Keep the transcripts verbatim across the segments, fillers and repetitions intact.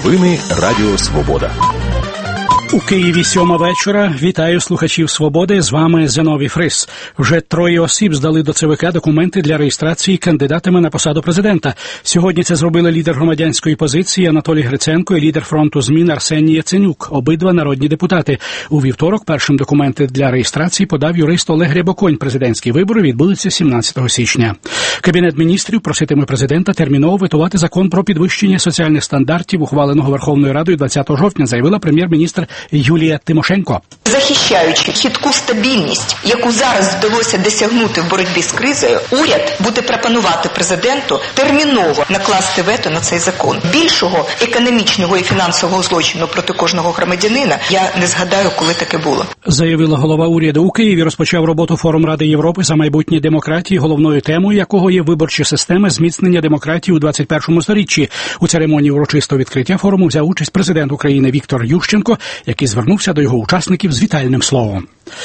Новини Радіо Свобода. У Києві сьома вечора. Вітаю слухачів «Свободи». З вами Зиновій Фрис. Вже троє осіб здали до ЦВК документи для реєстрації кандидатами на посаду президента. Сьогодні це зробили лідер громадянської позиції Анатолій Гриценко і лідер фронту змін Арсеній Яценюк, обидва народні депутати. У вівторок першим документи для реєстрації подав юрист Олег Рябоконь. Президентські вибори відбудуться сімнадцятого січня. Кабінет міністрів проситиме президента терміново ветувати закон про підвищення соціальних стандартів, ухваленого Верховною Радою двадцятого жовтня, заявила прем'єр-міністр Юлія Тимошенко. Захищаючи чітку стабільність, яку зараз вдалося досягнути в боротьбі з кризою, уряд буде пропонувати президенту терміново накласти вето на цей закон. Більшого економічного і фінансового злочину проти кожного громадянина я не згадаю, коли таке було. Заявила голова уряду. У Києві розпочав роботу форум Ради Європи за майбутнє демократії, головною темою якого є виборчі системи зміцнення демократії у двадцять першому сторіччі. У церемонії урочистого відкриття форуму взяв участь президент України Віктор Ющенко, який звернувся до його учасників з вітальним словом.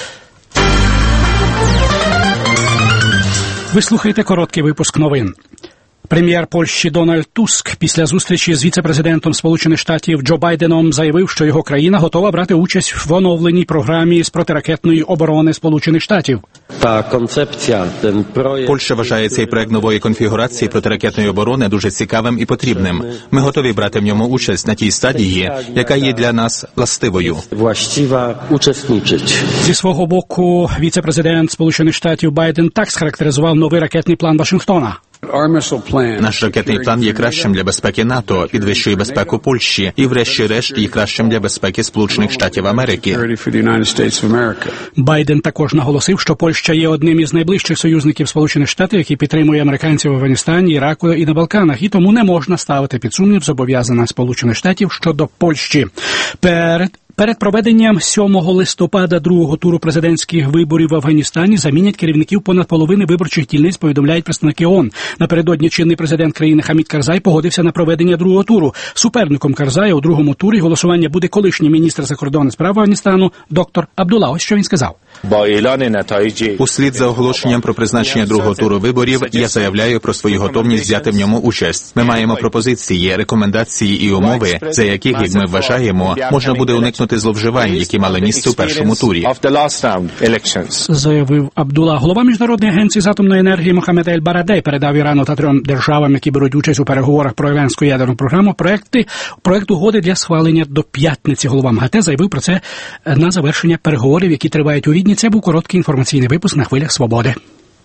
Ви слухаєте короткий випуск новин. Прем'єр Польщі Дональд Туск після зустрічі з віце-президентом Сполучених Штатів Джо Байденом заявив, що його країна готова брати участь в оновленій програмі з протиракетної оборони Сполучених Штатів. Та концепція, ten проєкт... Польща вважає цей проект нової конфігурації протиракетної оборони дуже цікавим і потрібним. Ми готові брати в ньому участь на тій стадії, яка є для нас властивою. Властива учасничить. Зі свого боку, віце-президент Сполучених Штатів Байден так схарактеризував новий ракетний план Вашингтона. Наш ракетний план є кращим для безпеки НАТО, підвищує безпеку Польщі і, врешті-решт, є кращим для безпеки Сполучених Штатів Америки. Байден також наголосив, що Польща є одним із найближчих союзників Сполучених Штатів, який підтримує американців в Афганістані, Іраку і на Балканах, і тому не можна ставити під сумнів зобов'язання Сполучених Штатів щодо Польщі. Перед Перед проведенням сьомого листопада другого туру президентських виборів в Афганістані замінять керівників понад половини виборчих дільниць, повідомляють представники ООН. Напередодні чинний президент країни Хамід Карзай погодився на проведення другого туру. Суперником Карзая у другому турі голосування буде колишній міністр закордонних справ Афганістану доктор Абдулла. Ось що він сказав. Услід за оголошенням про призначення другого туру виборів, я заявляю про свою готовність взяти в ньому участь. Ми маємо пропозиції, рекомендації і умови, за яких, як ми вважаємо, можна буде уникнути зловживань, які мали місце у першому турі. Заявив Абдулла. Голова Міжнародної агенції з атомної енергії Мохаммед Ель-Барадей передав Ірану та трьом державам, які беруть участь у переговорах про іранську ядерну програму, проекти, проект угоди для схвалення до п'ятниці. Голова МАГАТЕ заявив про це на завершення переговорів, які тривають у Відні. Це був короткий інформаційний випуск на хвилях Свободи.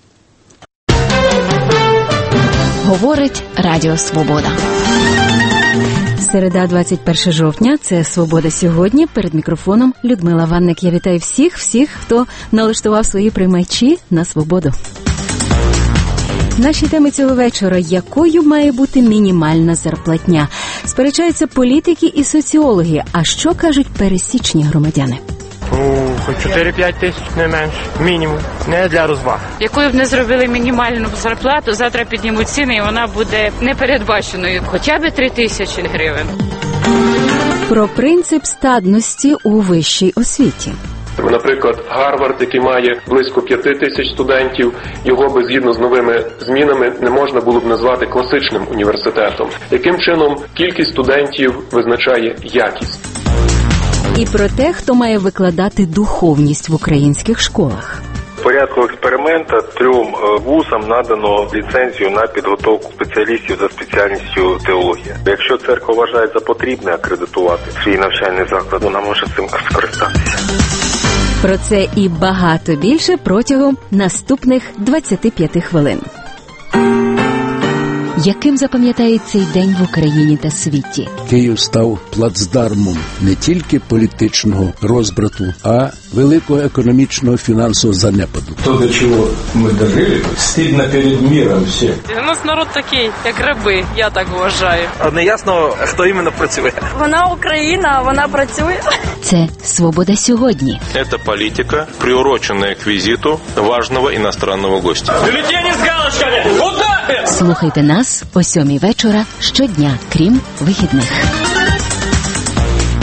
Говорить Радіо Свобода. Середа, двадцять перше жовтня, це «Свобода сьогодні». Перед мікрофоном Людмила Ванник. Я вітаю всіх, всіх, хто налаштував свої приймачі на свободу. Наші теми цього вечора. Якою має бути мінімальна зарплатня? Сперечаються політики і соціологи. А що кажуть пересічні громадяни? Ну, хоч чотири-п'ять тисяч, не менше. Мінімум. Не для розваг. Якою б не зробили мінімальну зарплату, завтра піднімуть ціни, і вона буде непередбаченою. Хоча б три тисячі гривень. Про принцип стадності у вищій освіті. Наприклад, Гарвард, який має близько п'яти тисяч студентів, його би згідно з новими змінами не можна було б назвати класичним університетом. Яким чином кількість студентів визначає якість? І про те, хто має викладати духовність в українських школах. В порядку експеримента трьом вузам надано ліцензію на підготовку спеціалістів за спеціальністю теологія. Якщо церква вважає за потрібне акредитувати свій навчальний заклад, вона може цим скористатися. Про це і багато більше протягом наступних двадцяти п'яти хвилин. Яким запам'ятає цей день в Україні та світі? Київ став плацдармом не тільки політичного розбрату, а великого економічного фінансового занепаду. То, до чого ми дожили, стидно перед миром всім. У нас народ такий, як раби, я так вважаю. Не ясно, хто іменно працює. Вона Україна, вона працює. Це «Свобода сьогодні». Це політика, приурочена к візиту важного іностранного гостя. Бюлетені з галочками! Куди? Слухайте нас о сьомій вечора щодня, крім вихідних.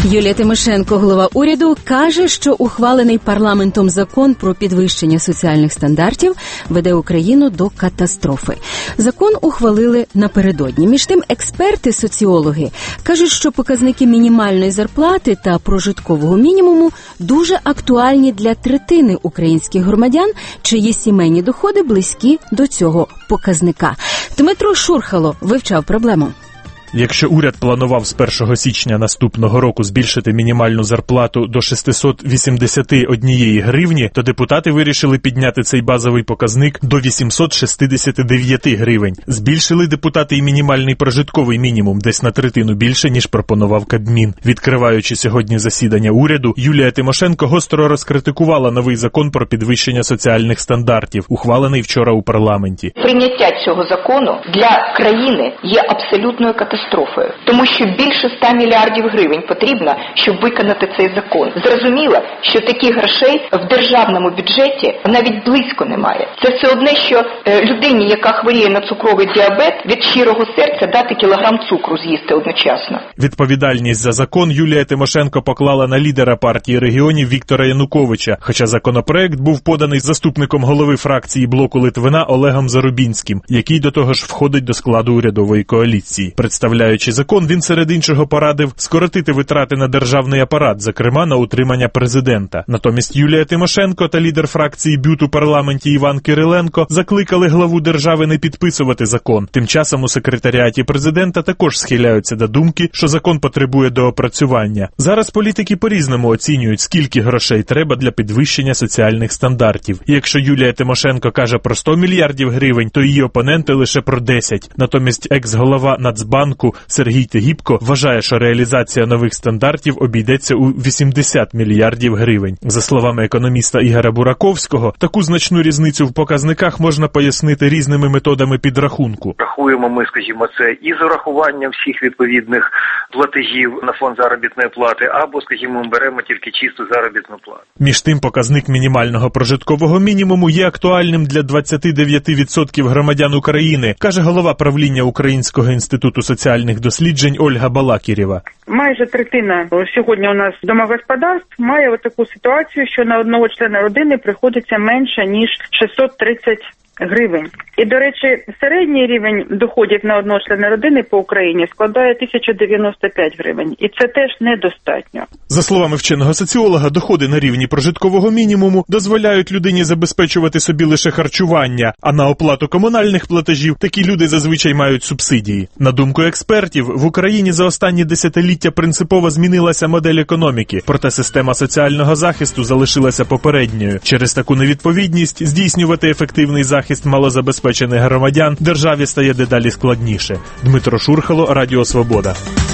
Юлія Тимошенко, голова уряду, каже, що ухвалений парламентом закон про підвищення соціальних стандартів веде Україну до катастрофи. Закон ухвалили напередодні. Між тим, експерти-соціологи кажуть, що показники мінімальної зарплати та прожиткового мінімуму дуже актуальні для третини українських громадян, чиї сімейні доходи близькі до цього показника. Дмитро Шурхало вивчав проблему. Якщо уряд планував з першого січня наступного року збільшити мінімальну зарплату до шістсот вісімдесят однієї гривні, то депутати вирішили підняти цей базовий показник до вісімсот шістдесят дев'ять гривень. Збільшили депутати і мінімальний прожитковий мінімум десь на третину більше, ніж пропонував Кабмін. Відкриваючи сьогодні засідання уряду, Юлія Тимошенко гостро розкритикувала новий закон про підвищення соціальних стандартів, ухвалений вчора у парламенті. Прийняття цього закону для країни є абсолютною катастрофою. Катастрофою, тому що більше ста мільярдів гривень потрібно, щоб виконати цей закон. Зрозуміло, що таких грошей в державному бюджеті навіть близько немає. Це все одне, що людині, яка хворіє на цукровий діабет, від щирого серця дати кілограм цукру з'їсти одночасно. Відповідальність за закон Юлія Тимошенко поклала на лідера партії регіонів Віктора Януковича, хоча законопроект був поданий заступником голови фракції блоку Литвина Олегом Зарубінським, який до того ж входить до складу урядової коаліції. Представляючи закон, він серед іншого порадив скоротити витрати на державний апарат, зокрема на утримання президента. Натомість Юлія Тимошенко та лідер фракції БЮТ у парламенті Іван Кириленко закликали главу держави не підписувати закон. Тим часом у секретаріаті президента також схиляються до думки, що закон потребує доопрацювання. Зараз політики по-різному оцінюють, скільки грошей треба для підвищення соціальних стандартів. І якщо Юлія Тимошенко каже про сто мільярдів гривень, то її опоненти лише про десять. Натомість екс-голова Нацбанку Сергій Тегібко вважає, що реалізація нових стандартів обійдеться у вісімдесят мільярдів гривень. За словами економіста Ігоря Бураковського, таку значну різницю в показниках можна пояснити різними методами підрахунку. Рахуємо ми, скажімо, це і з урахуванням всіх відповідних платежів на фонд заробітної плати, або, скажімо, ми беремо тільки чисту заробітну плату. Між тим, показник мінімального прожиткового мінімуму є актуальним для двадцять дев'ять відсотків громадян України, каже голова правління Українського інституту соціальних досліджень Ольга Балакірєва. Майже третина сьогодні у нас домогосподарств має отаку ситуацію, що на одного члена родини приходиться менше, ніж шістсот тридцять гривень. І, до речі, середній рівень доходів на одного члена родини по Україні складає тисяча дев'яносто п'ять гривень. І це теж недостатньо. За словами вченого соціолога, доходи на рівні прожиткового мінімуму дозволяють людині забезпечувати собі лише харчування, а на оплату комунальних платежів такі люди зазвичай мають субсидії. На думку експертів, в Україні за останні десятиліття принципово змінилася модель економіки, проте система соціального захисту залишилася попередньою. Через таку невідповідність здійснювати ефективний захист малозабезпечених громадян державі стає дедалі складніше. Дмитро Шурхало, Радіо Свобода.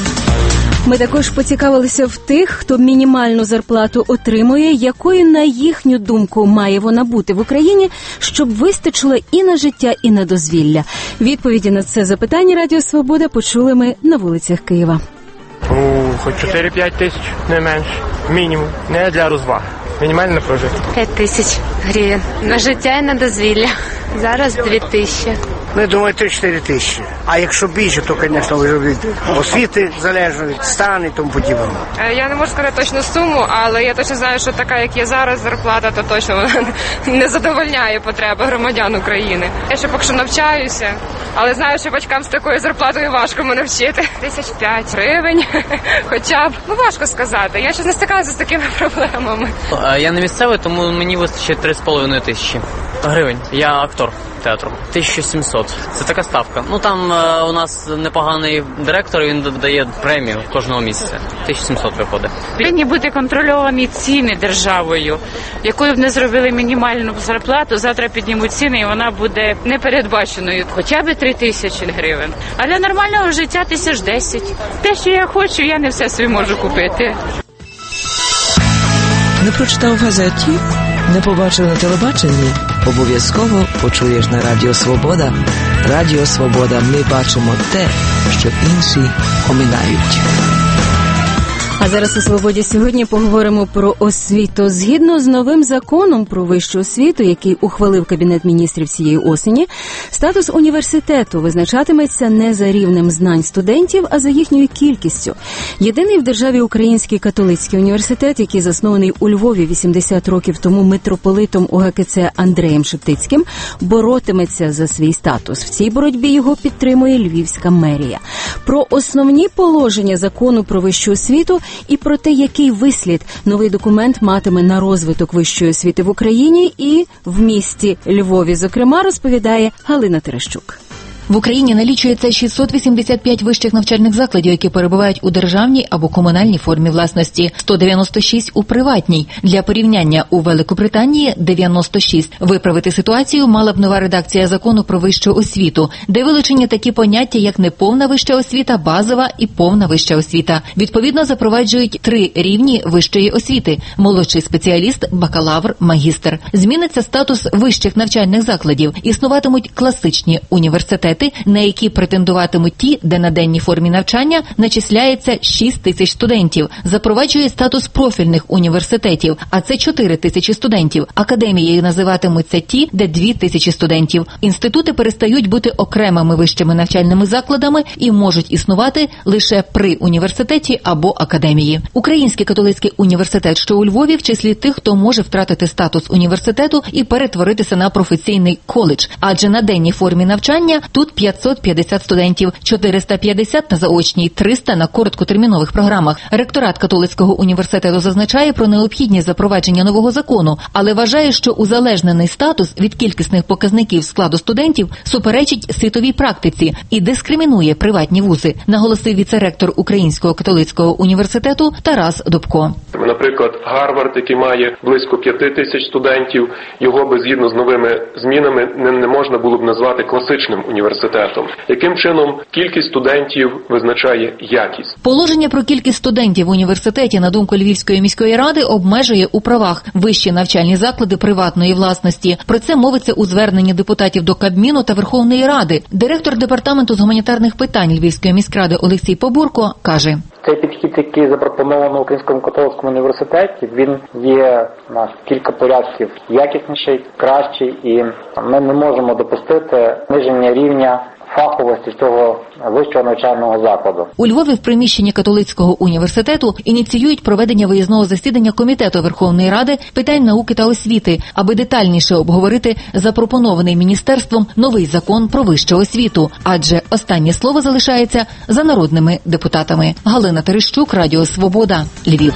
Ми також поцікавилися в тих, хто мінімальну зарплату отримує, якою, на їхню думку, має вона бути в Україні, щоб вистачило і на життя, і на дозвілля. Відповіді на це запитання Радіо Свобода почули ми на вулицях Києва. Ну, хоч чотири-п'ять тисяч, не менше. Мінімум. Не для розваг. Мінімально прожити. П'ять тисяч гривень. На життя і на дозвілля. Зараз дві тисячі. Ну, думаю, три-чотири тисячі. А якщо більше, то, звісно, вже від освіти залежно, від стану і тому подібного. Я не можу сказати точну суму, але я точно знаю, що така, як є зараз зарплата, то точно вона не задовольняє потреби громадян України. Я ще поки що навчаюся, але знаю, що батькам з такою зарплатою важко мене вчити. Тисяч п'ять гривень, хоча б. Ну, важко сказати. Я ще не стикалася з такими проблемами. Я не місцевий, тому мені вистачить три з половиною тисячі гривень. Я актор театру. тисяча сімсот. Це така ставка. Ну, там е, у нас непоганий директор, він дає премію кожного місяця. тисяча сімсот виходить. Повинні бути контрольовані ціни державою. Якою б не зробили мінімальну зарплату, завтра піднімуть ціни, і вона буде непередбаченою. Хоча б три тисячі гривень. А для нормального життя тисяч десять. Те, що я хочу, я не все собі можу купити. Не прочитав в газеті? Не побачив на телебаченні? Обов'язково почуєш на Радіо Свобода. Радіо Свобода. Ми бачимо те, що інші оминають. А зараз у «Свободі» сьогодні поговоримо про освіту. Згідно з новим законом про вищу освіту, який ухвалив Кабінет міністрів цієї осені, статус університету визначатиметься не за рівнем знань студентів, а за їхньою кількістю. Єдиний в державі Український католицький університет, який заснований у Львові вісімдесят років тому митрополитом У Ге Ке Це Андреєм Шептицьким, боротиметься за свій статус. В цій боротьбі його підтримує Львівська мерія. Про основні положення закону про вищу освіту і про те, який вислід новий документ матиме на розвиток вищої освіти в Україні і в місті Львові, зокрема, розповідає Галина Терещук. В Україні налічується шістсот вісімдесят п'ять вищих навчальних закладів, які перебувають у державній або комунальній формі власності, сто дев'яносто шість у приватній. Для порівняння, у Великобританії – дев'яносто шість. Виправити ситуацію мала б нова редакція закону про вищу освіту, де вилучені такі поняття, як неповна вища освіта, базова і повна вища освіта. Відповідно, запроваджують три рівні вищої освіти – молодший спеціаліст, бакалавр, магістр. Зміниться статус вищих навчальних закладів. Існуватимуть класичні університети, на які претендуватимуть ті, де на денній формі навчання начисляється шість тисяч студентів. Запроваджує статус профільних університетів, а це чотири тисячі студентів. Академією називатимуться ті, де дві тисячі студентів. Інститути перестають бути окремими вищими навчальними закладами і можуть існувати лише при університеті або академії. Український католицький університет, що у Львові, в числі тих, хто може втратити статус університету і перетворитися на професійний коледж. Адже на денній формі навчання тут п'ятсот п'ятдесят студентів, чотириста п'ятдесят на заочній, триста на короткотермінових програмах. Ректорат католицького університету зазначає про необхідність запровадження нового закону, але вважає, що узалежнений статус від кількісних показників складу студентів суперечить світовій практиці і дискримінує приватні вузи, наголосив віцеректор Українського католицького університету Тарас Добко. Наприклад, Гарвард, який має близько п'яти тисяч студентів, його би згідно з новими змінами не, не можна було б назвати класичним університетом. Яким чином кількість студентів визначає якість? Положення про кількість студентів в університеті, на думку Львівської міської ради, обмежує у правах вищі навчальні заклади приватної власності. Про це мовиться у зверненні депутатів до Кабміну та Верховної Ради. Директор департаменту з гуманітарних питань Львівської міськради Олексій Побурко каже: цей підхід, який запропоновано в Українському католицькому університеті, він є на кілька порядків якісніший, кращий, і ми не можемо допустити зниження рівня фаховості цього вищого навчального закладу. У Львові в приміщенні католицького університету ініціюють проведення виїзного засідання Комітету Верховної Ради питань науки та освіти, аби детальніше обговорити запропонований міністерством новий закон про вищу освіту. Адже останнє слово залишається за народними депутатами. Галина Терещук, Радіо Свобода, Львів.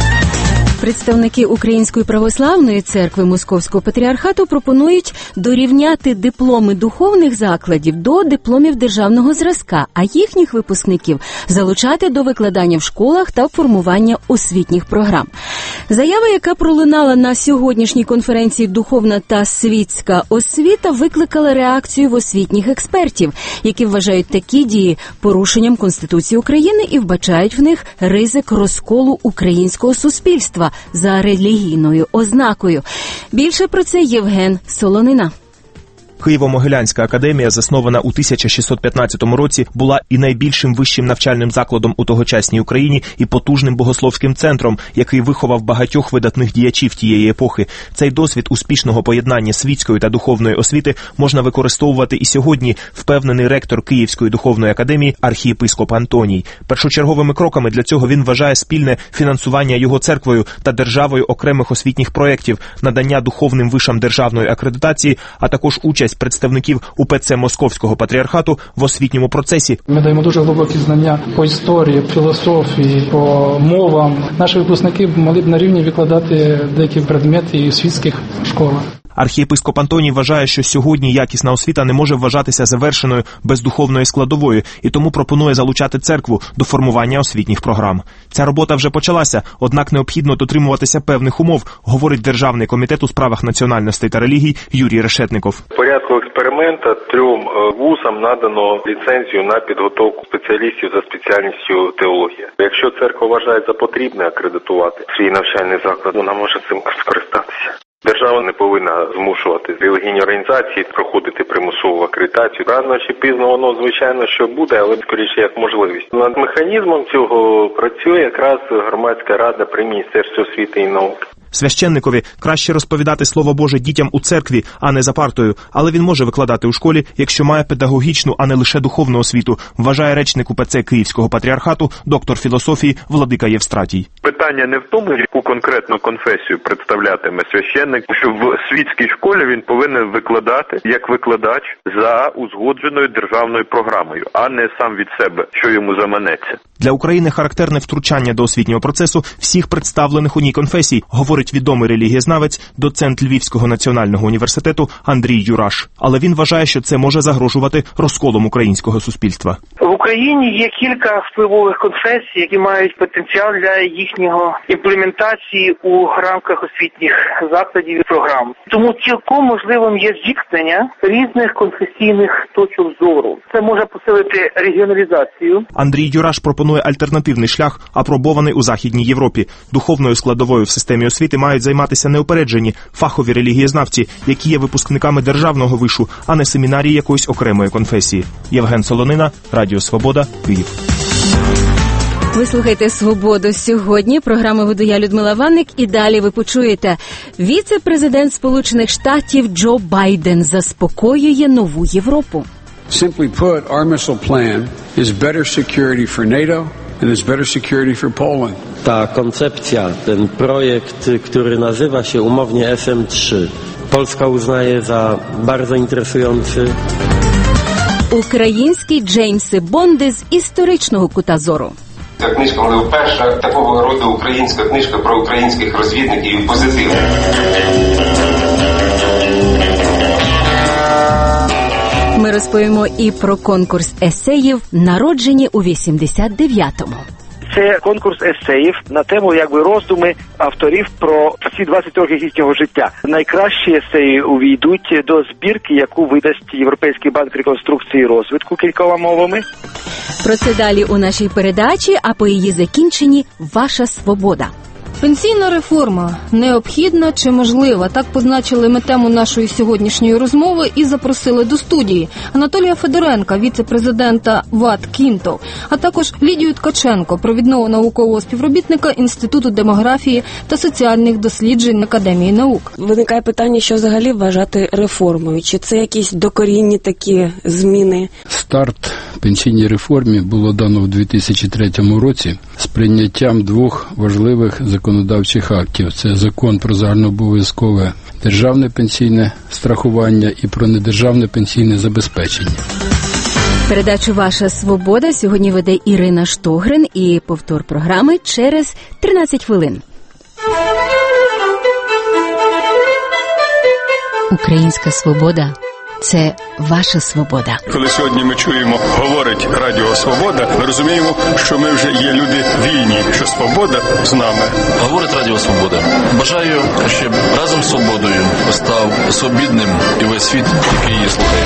Представники Української православної церкви Московського патріархату пропонують дорівняти дипломи духовних закладів до дипломів державного зразка, а їхніх випускників залучати до викладання в школах та формування освітніх програм. Заява, яка пролунала на сьогоднішній конференції «Духовна та світська освіта», викликала реакцію в освітніх експертів, які вважають такі дії порушенням Конституції України і вбачають в них ризик розколу українського суспільства за релігійною ознакою. Більше про це Євген Солонина. Києво-Могилянська академія, заснована у тисяча шістсот п'ятнадцятому році, була і найбільшим вищим навчальним закладом у тогочасній Україні, і потужним богословським центром, який виховав багатьох видатних діячів тієї епохи. Цей досвід успішного поєднання світської та духовної освіти можна використовувати і сьогодні, впевнений ректор Київської духовної академії архієпископ Антоній. Першочерговими кроками для цього він вважає спільне фінансування його церквою та державою окремих освітніх проєктів, надання духовним вишам державної акредитації, а також участь представників УПЦ Московського патріархату в освітньому процесі. Ми даємо дуже глибокі знання по історії, філософії, по мовам. Наші випускники могли б на рівні викладати деякі предмети і у світських школах. Архієпископ Антоній вважає, що сьогодні якісна освіта не може вважатися завершеною без духовної складової, і тому пропонує залучати церкву до формування освітніх програм. Ця робота вже почалася, однак необхідно дотримуватися певних умов, говорить Державний комітет у справах національностей та релігій Юрій Решетников. В порядку експеримента трьом вузам надано ліцензію на підготовку спеціалістів за спеціальністю теологія. Якщо церква вважає за потрібне акредитувати свій навчальний заклад, вона може цим скористатися. Держава не повинна змушувати релігійні організації проходити примусову акредитацію. Рано чи пізно воно, звичайно, що буде, але скоріше як можливість. Над механізмом цього працює якраз громадська рада при Міністерстві освіти і науки. Священникові краще розповідати Слово Боже дітям у церкві, а не за партою, але він може викладати у школі, якщо має педагогічну, а не лише духовну освіту, вважає речник УПЦ Київського патріархату, доктор філософії Владика Євстратій. Питання не в тому, яку конкретну конфесію представлятиме священник, що в світській школі він повинен викладати як викладач за узгодженою державною програмою, а не сам від себе, що йому заманеться. Для України характерне втручання до освітнього процесу всіх представлених у ній конфесій, говорить відомий релігієзнавець, доцент Львівського національного університету Андрій Юраш. Але він вважає, що це може загрожувати розколом українського суспільства. В Україні є кілька впливових конфесій, які мають потенціал для їхнього імплементації у рамках освітніх закладів і програм. Тому цілком можливим є зіткнення різних конфесійних точок зору. Це може посилити регіоналізацію. Андрій Юраш пропонує альтернативний шлях, апробований у Західній Європі. Духовною складовою в системі освіти мають займатися неупереджені фахові релігієзнавці, які є випускниками державного вишу, а не семінарії якоїсь окремої конфесії. Євген Солонина, Радіо Свобода, Київ. Ви слухаєте «Свободу» сьогодні. Програму веду я, Людмила Ванник, і далі ви почуєте. Віце-президент Сполучених Штатів Джо Байден заспокоює нову Європу. Simply put, our missile plan is better security for NATO and is better security for Poland. Ta koncepcja, ten projekt, który nazywa się umownie S M trzy, Polska uznaje za bardzo interesujący. Українські Джеймси Бонди з історичного кута зору. Ця книжка, мабуть, перша такого роду українська книжка про українських розвідників і позитив. Ми розповімо і про конкурс есеїв, народжені у вісімдесят дев'ятому. Це конкурс есеїв на тему якби роздуми авторів про ці двадцять років їхнього життя. Найкращі есеї увійдуть до збірки, яку видасть Європейський банк реконструкції і розвитку кількома мовами. Про це далі у нашій передачі, а по її закінченні «Ваша свобода». Пенсійна реформа – необхідна чи можлива? Так позначили ми тему нашої сьогоднішньої розмови і запросили до студії Анатолія Федоренка, віце-президента ВАТ «Кінто», а також Лідію Ткаченко, провідного наукового співробітника Інституту демографії та соціальних досліджень Академії наук. Виникає питання, що взагалі вважати реформою? Чи це якісь докорінні такі зміни? Старт пенсійній реформі було дано в дві тисячі третьому році з прийняттям двох важливих законодавчих актів. Це закон про загальнообов'язкове державне пенсійне страхування і про недержавне пенсійне забезпечення. Передачу «Ваша свобода» сьогодні веде Ірина Штогрин, і повтор програми через тринадцять хвилин. Українська свобода – це ваша свобода. Коли сьогодні ми чуємо, говорить Радіо Свобода, ми розуміємо, що ми вже є люди вільні, що свобода з нами. Говорить Радіо Свобода. Бажаю, щоб разом з свободою став свобідним і весь світ, який її слухає.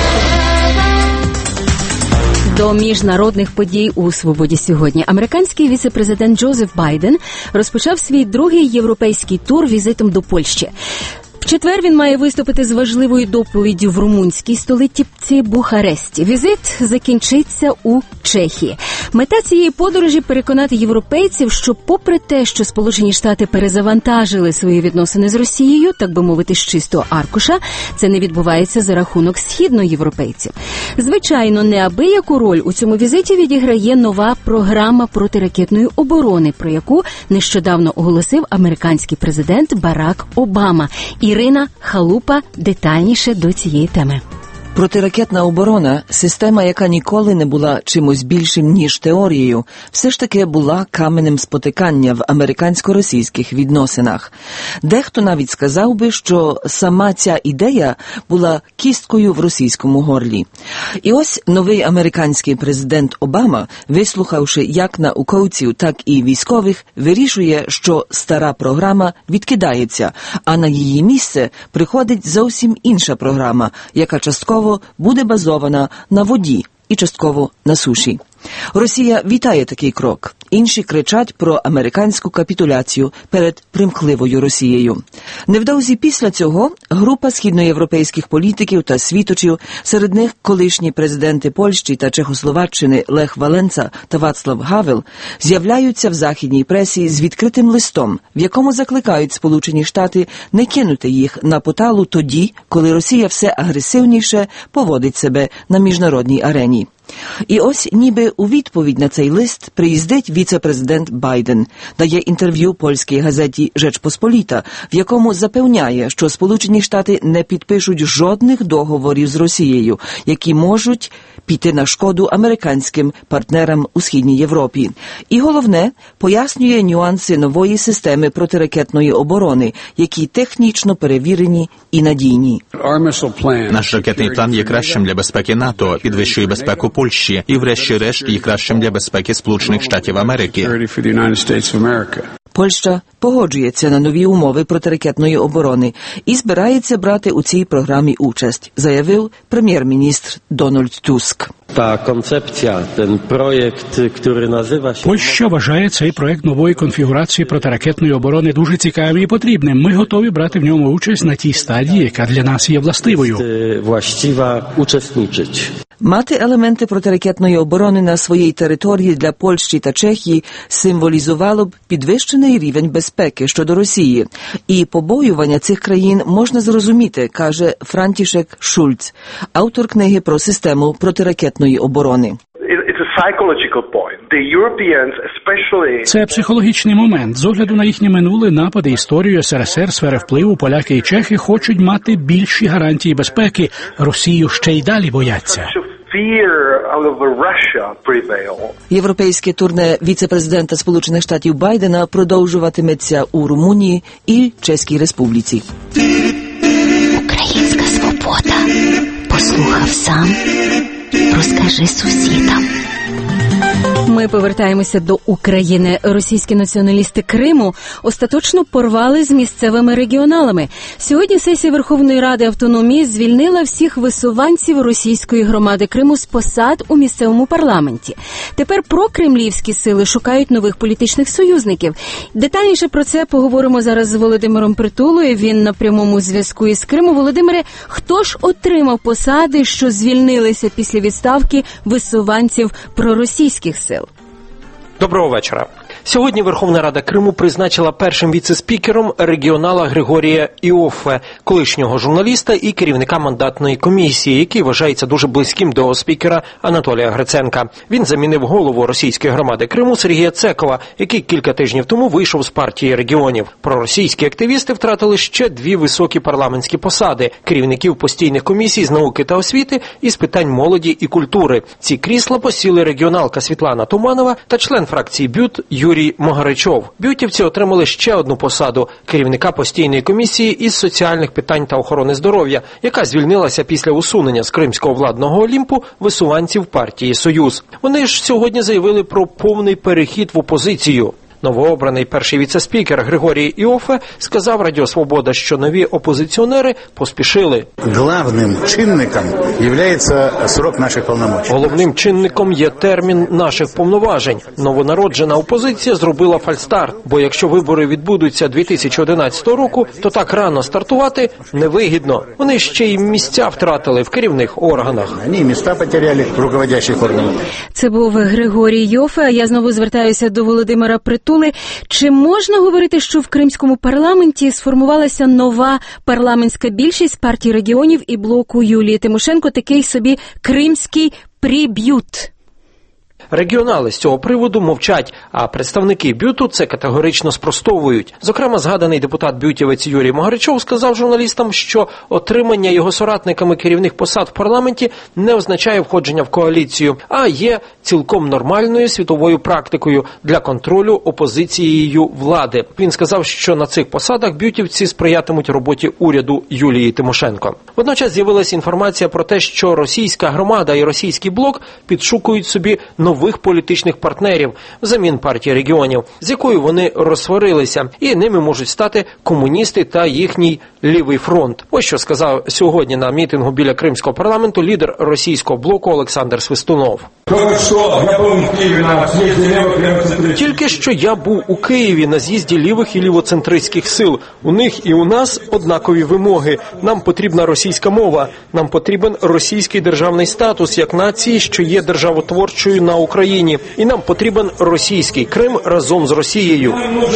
До міжнародних подій у «Свободі» сьогодні. Американський віце-президент Джозеф Байден розпочав свій другий європейський тур візитом до Польщі. В четвер він має виступити з важливою доповіддю в румунській столиці Бухаресті. Візит закінчиться у Чехії. Мета цієї подорожі – переконати європейців, що попри те, що Сполучені Штати перезавантажили свої відносини з Росією, так би мовити, з чистого аркуша, це не відбувається за рахунок східноєвропейців. Звичайно, неабияку роль у цьому візиті відіграє нова програма протиракетної оборони, про яку нещодавно оголосив американський президент Барак Обама. Ірина Халупа детальніше до цієї теми. Протиракетна оборона – система, яка ніколи не була чимось більшим, ніж теорією, все ж таки була каменем спотикання в американсько-російських відносинах. Дехто навіть сказав би, що сама ця ідея була кісткою в російському горлі. І ось новий американський президент Обама, вислухавши як науковців, так і військових, вирішує, що стара програма відкидається, а на її місце приходить зовсім інша програма, яка частково буде базована на воді і частково на суші. Росія вітає такий крок інші кричать про американську капітуляцію перед примхливою Росією. Невдовзі після цього група східноєвропейських політиків та світочів, серед них колишні президенти Польщі та Чехословаччини Лех Валенса та Вацлав Гавел, з'являються в західній пресі з відкритим листом, в якому закликають Сполучені Штати не кинути їх на поталу тоді, коли Росія все агресивніше поводить себе на міжнародній арені. І ось ніби у відповідь на цей лист приїздить віце-президент Байден, дає інтерв'ю польській газеті «Жечпосполіта», в якому запевняє, що Сполучені Штати не підпишуть жодних договорів з Росією, які можуть піти на шкоду американським партнерам у Східній Європі. І головне, пояснює нюанси нової системи протиракетної оборони, які технічно перевірені і надійні. Наш ракетний план є кращим для безпеки НАТО, підвищує безпеку Польщі і, врешті-решт, є кращим для безпеки Сполучених Штатів Америки. Польща погоджується на нові умови протиракетної оборони і збирається брати у цій програмі участь, заявив прем'єр-міністр Дональд Туск. Та концепція, ten проєкт, який називає... Польща вважає цей проєкт нової конфігурації протиракетної оборони дуже цікавим і потрібним. Ми готові брати в ньому участь на тій стадії, яка для нас є властивою. Властива учасничить. Мати елементи протиракетної оборони на своїй території для Польщі та Чехії символізувало б підвищений рівень безпеки щодо Росії. І побоювання цих країн можна зрозуміти, каже Франтішек Шульц, автор книги про систему протиракетної оборони. Це психологічний момент. З огляду на їхнє минуле, напади, історію ес ер ес ер, сфери впливу, поляки і чехи хочуть мати більші гарантії безпеки. Росію ще й далі бояться. Європейське турне віце-президента Сполучених Штатів Байдена продовжуватиметься у Румунії і Чеській Республіці. Українська свобода. Послухав сам, розкажи сусідам. Ми повертаємося до України. Російські націоналісти Криму остаточно порвали з місцевими регіоналами. Сьогодні сесія Верховної Ради автономії звільнила всіх висуванців російської громади Криму з посад у місцевому парламенті. Тепер прокремлівські сили шукають нових політичних союзників. Детальніше про це поговоримо зараз з Володимиром Притулою. Він на прямому зв'язку із Криму. Володимире, хто ж отримав посади, що звільнилися після відставки висуванців проросійських сил? Доброго вечора. Сьогодні Верховна Рада Криму призначила першим віце-спікером регіонала Григорія Іоффе, колишнього журналіста і керівника мандатної комісії, який вважається дуже близьким до спікера Анатолія Гриценка. Він замінив голову російської громади Криму Сергія Цекова, який кілька тижнів тому вийшов з партії регіонів. Проросійські активісти втратили ще дві високі парламентські посади – керівників постійних комісій з науки та освіти і з питань молоді і культури. Ці крісла посіли регіоналка Світлана Туманова та член фракції БЮТ Юрій Могаричов. Бютівці отримали ще одну посаду – керівника постійної комісії із соціальних питань та охорони здоров'я, яка звільнилася після усунення з кримського владного Олімпу висуванців партії «Союз». Вони ж сьогодні заявили про повний перехід в опозицію. Новообраний перший віце-спікер Григорій Іоффе сказав Радіо Свобода, що нові опозиціонери поспішили. Головним чинником є срок наших повноважень. Головним чинником є термін наших повноважень. Новонароджена опозиція зробила фальстарт, бо якщо вибори відбудуться дві тисячі одинадцятого року, то так рано стартувати невигідно. Вони ще й місця втратили в керівних органах. Вони місця потеряли в руководящих органах. Це був Григорій Іоффе, а я знову звертаюся до Володимира Притулу. Чи можна говорити, що в кримському парламенті сформувалася нова парламентська більшість партії регіонів і блоку Юлії Тимошенко, такий собі кримський приб'ют? Регіонали з цього приводу мовчать, а представники БЮТу це категорично спростовують. Зокрема, згаданий депутат-бютівець Юрій Могаричов сказав журналістам, що отримання його соратниками керівних посад в парламенті не означає входження в коаліцію, а є цілком нормальною світовою практикою для контролю опозицією влади. Він сказав, що на цих посадах бютівці сприятимуть роботі уряду Юлії Тимошенко. Водночас з'явилася інформація про те, що російська громада і російський блок підшукують собі нових політичних партнерів взамін партії регіонів, з якою вони розсварилися, і ними можуть стати комуністи та їхній лівий фронт. Ось що сказав сьогодні на мітингу біля Кримського парламенту лідер російського блоку Олександр Свистунов. Тільки що я був у Києві на з'їзді лівих і лівоцентристських сил. У них і у нас однакові вимоги. Нам потрібна російська мова. Нам потрібен російський державний статус як нації, що є державотворчою на Україні. І нам потрібен російський Крим разом з Росією.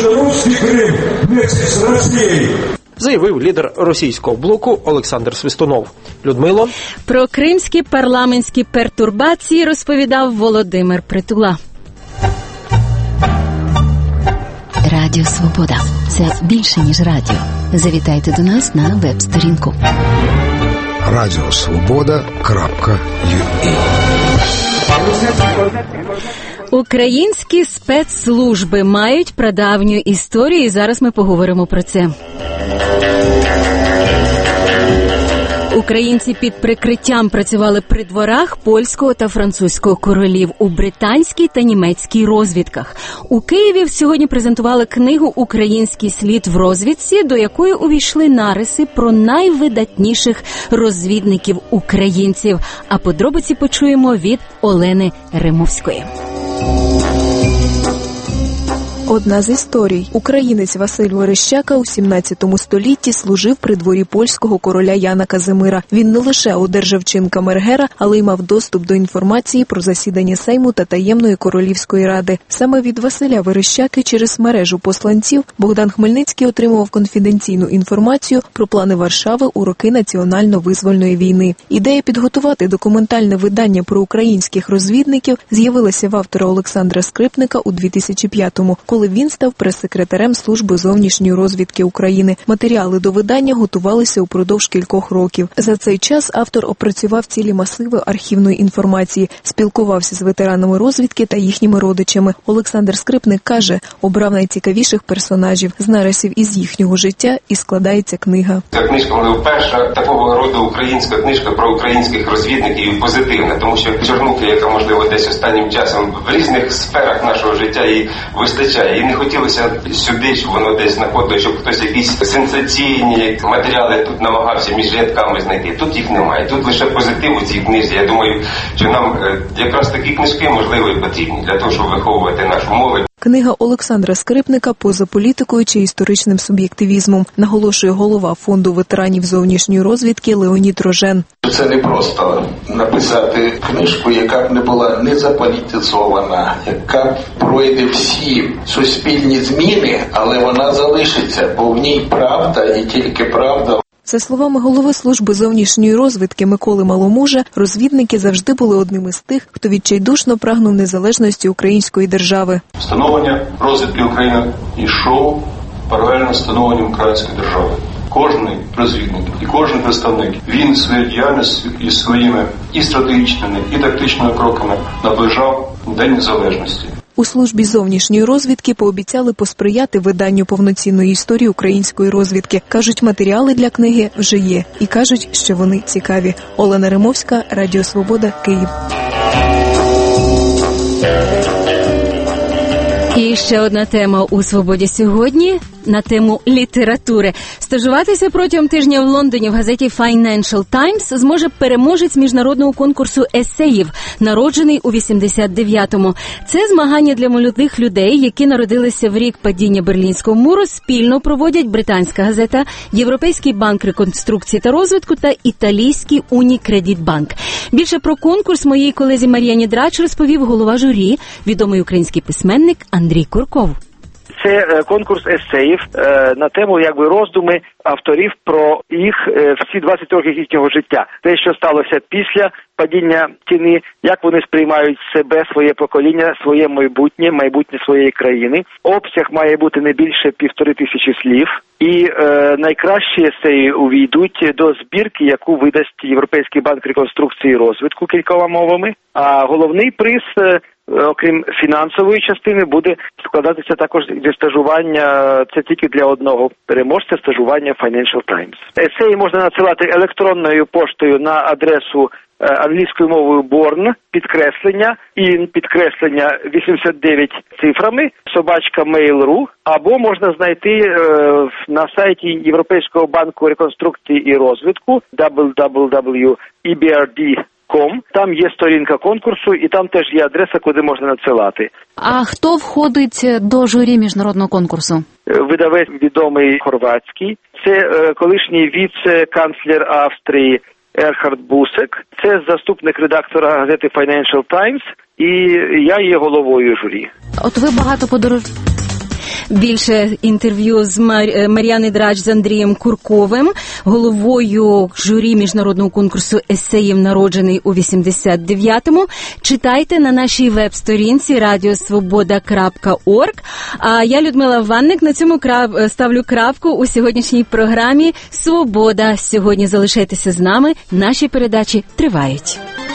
Заявив лідер російського блоку Олександр Свистунов. Людмило. Про кримські парламентські пертурбації розповідав Володимир Притула. Радіо Свобода. Це більше, ніж радіо. Завітайте до нас на веб-сторінку. радіо свобода крапка ю а Українські спецслужби мають прадавню історію, і зараз ми поговоримо про це. Українці під прикриттям працювали при дворах польського та французького королів, у британській та німецькій розвідках. У Києві сьогодні презентували книгу «Український слід в розвідці», до якої увійшли нариси про найвидатніших розвідників українців. А подробиці почуємо від Олени Римовської. Одна з історій. Українець Василь Верещака у сімнадцятому столітті служив при дворі польського короля Яна Казимира. Він не лише одержав чин камергера, але й мав доступ до інформації про засідання Сейму та таємної королівської ради. Саме від Василя Верещаки через мережу посланців Богдан Хмельницький отримував конфіденційну інформацію про плани Варшави у роки національно-визвольної війни. Ідея підготувати документальне видання про українських розвідників з'явилася в автора Олександра Скрипника у дві тисячі п'ятому, коли він став прес-секретарем Служби зовнішньої розвідки України. Матеріали до видання готувалися упродовж кількох років. За цей час автор опрацював цілі масиви архівної інформації, спілкувався з ветеранами розвідки та їхніми родичами. Олександр Скрипник каже, обрав найцікавіших персонажів, з нарисів із їхнього життя і складається книга. Ця книжка, можливо, перша такого роду українська книжка про українських розвідників позитивна, тому що чорнухи, яка, можливо, десь останнім часом в різних сферах нашого життя їй вистачає. І не хотілося сюди, щоб воно десь знаходило, щоб хтось якісь сенсаційні матеріали тут намагався між рядками знайти. Тут їх немає. Тут лише позитив у цій книжці. Я думаю, що нам якраз такі книжки, можливо, і потрібні для того, щоб виховувати нашу молодь. Книга Олександра Скрипника поза політикою чи історичним суб'єктивізмом, наголошує голова Фонду ветеранів зовнішньої розвідки Леонід Рожен. Це не просто написати книжку, яка б не була не заполітизована, яка пройде всі суспільні зміни, але вона залишиться, бо в ній правда і тільки правда. За словами голови служби зовнішньої розвідки Миколи Маломужа, розвідники завжди були одним із тих, хто відчайдушно прагнув незалежності української держави. Встановлення розвідки України йшов паралельно з встановленням української держави. Кожен розвідник і кожен представник, він своєю діяльністю і своїми і стратегічними, і тактичними кроками наближав День Незалежності. У службі зовнішньої розвідки пообіцяли посприяти виданню повноцінної історії української розвідки. Кажуть, матеріали для книги вже є. І кажуть, що вони цікаві. Олена Римовська, Радіо Свобода, Київ. І ще одна тема у «Свободі» сьогодні на тему літератури. Стажуватися протягом тижня в Лондоні в газеті Financial Times зможе переможець міжнародного конкурсу есеїв, народжений у вісімдесят дев'ятому. Це змагання для молодих людей, які народилися в рік падіння Берлінського муру, спільно проводять британська газета, Європейський банк реконструкції та розвитку та італійський Унікредитбанк. Більше про конкурс моїй колезі Мар'яні Драч розповів голова журі, відомий український письменник Андрій Курков. Це конкурс есеїв на тему якби роздуми авторів про їх всі двадцять років їхнього життя. Те, що сталося після падіння тіни, як вони сприймають себе, своє покоління, своє майбутнє, майбутнє своєї країни. Обсяг має бути не більше півтори тисячі слів. І е, найкращі есеї увійдуть до збірки, яку видасть Європейський банк реконструкції і розвитку кількома мовами. А головний приз, е, окрім фінансової частини, буде складатися також зі стажування, це тільки для одного переможця, стажування Financial Times. Есеї можна надсилати електронною поштою на адресу англійською мовою Борн, підкреслення, і підкреслення вісімдесят дев'ять цифрами, собачка Mail.ru, або можна знайти е, на сайті Європейського банку реконструкції і розвитку дабл ю дабл ю дабл ю крапка і бі ар ді ком. Там є сторінка конкурсу, і там теж є адреса, куди можна надсилати. А хто входить до журі міжнародного конкурсу? Видавець відомий хорватський. Це е, колишній віце-канцлер Австрії Ерхард Бусек. Це заступник редактора газети Financial Times. І я є головою журі. От ви багато подорож... Більше інтерв'ю з Мар... Мар'яни Драч з Андрієм Курковим, головою журі міжнародного конкурсу есеїв, народжений у вісімдесят дев'ятому. Читайте на нашій веб-сторінці радіосвобода крапка орг. А я, Людмила Ванник, на цьому крап... ставлю крапку у сьогоднішній програмі «Свобода». Сьогодні залишайтеся з нами, наші передачі тривають.